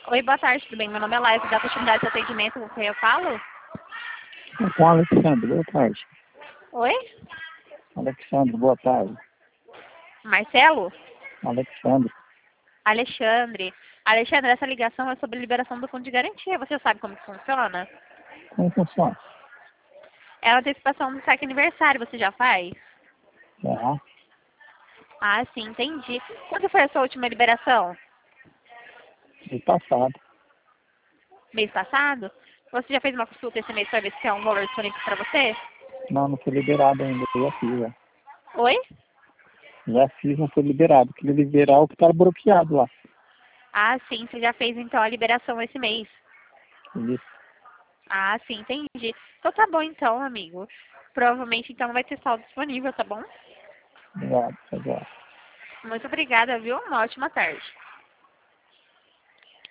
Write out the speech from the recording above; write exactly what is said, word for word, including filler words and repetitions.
Oi, boa tarde, tudo bem? Meu nome é Laís, da continuidade de atendimento com quem eu falo? Com o Alexandre, boa tarde. Oi? Alexandre, boa tarde. Marcelo? Alexandre, Alexandre. Alexandre, essa ligação é sobre liberação do fundo de garantia. Você sabe como que funciona? como funciona? É a antecipação do saque aniversário, você já faz? Já, Ah, sim, entendi. Quando foi a sua última liberação? mês passado. Mês passado? Você já fez uma consulta esse mês para ver se é um valor disponível para você? Não, não foi liberado ainda, eu já fiz, já. Oi? Já fiz, não foi liberado. Queria liberar o que estava bloqueado lá. Ah, sim, você já fez então a liberação esse mês. Isso, Ah, sim, entendi. Então tá bom então, amigo. Provavelmente então vai ter saldo disponível, tá bom? obrigado, obrigado. Muito obrigada, viu? Uma ótima tarde.